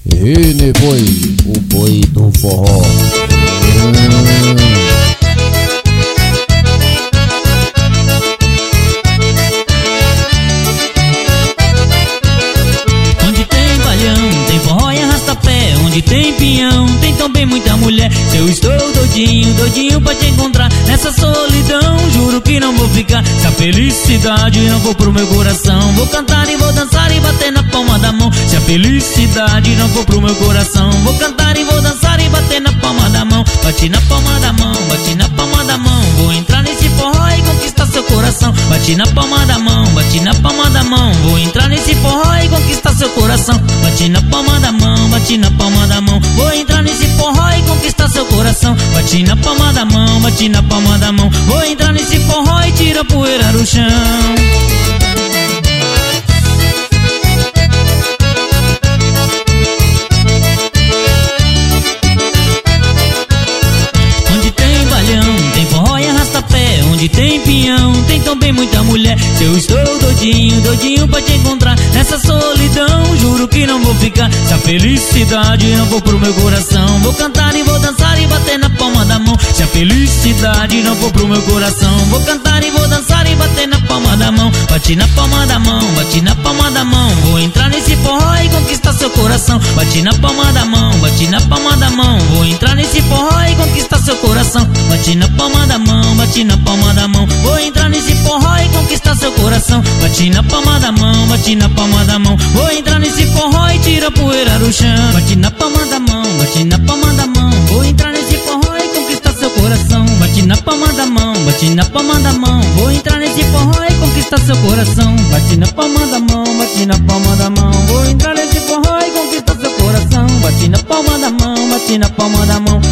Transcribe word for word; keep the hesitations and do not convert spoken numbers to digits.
Rene Boi, o boi do forró. hum. Onde tem balhão, tem forró e arrasta-pé. Onde tem pinhão, tem também muita mulher. Se eu estou doidinho, doidinho pra te encontrar nessa solidão, juro que não vou ficar. Se a felicidade não for pro meu coração, vou cantar e vou dançar e bater na palma da mão. Se a felicidade não for pro meu coração, vou cantar e vou dançar e bater na palma da mão. Bate na palma da mão, bate na palma da mão. Vou entrar nesse forró e conquistar seu coração. Bate na palma da mão, bate na palma da mão. Vou entrar nesse forró e conquistar seu coração. Bate na palma da mão, bate na palma da mão. Vou entrar nesse forró e conquistar seu coração. Bate na palma da mão, bate na palma da mão. Vou entrar nesse forró e tira a poeira do chão. Onde tem pinhão, tem também muita mulher. Se eu estou doidinho, doidinho pra te encontrar nessa solidão, juro que não vou ficar. Se a felicidade não for pro meu coração, vou cantar e vou dançar e bater na palma da mão. Se a felicidade não for pro meu coração, vou cantar e vou dançar e bater na palma da mão. Bate na palma da mão, bate na palma da mão. Vou entrar nesse forró e conquistar seu coração. Bate na palma da mão, bate na palma da mão. Vou entrar nesse forró e conquistar seu coração. Bate na palma da mão, bate na palma da mão. Vou entrar nesse forró e conquistar seu coração. Bate na palma da mão, bate na palma da mão. Vou entrar nesse forró e tira a poeira do chão. Bate na palma da mão, bate na palma da mão. Vou entrar nesse forró e conquistar seu coração. Bate na palma da mão, bate na palma da mão. Vou entrar nesse forró e conquistar seu coração. Bate na palma da mão, bate na palma da mão. Vou entrar nesse forró e conquistar seu coração. Bate na palma da mão, bate na palma da mão.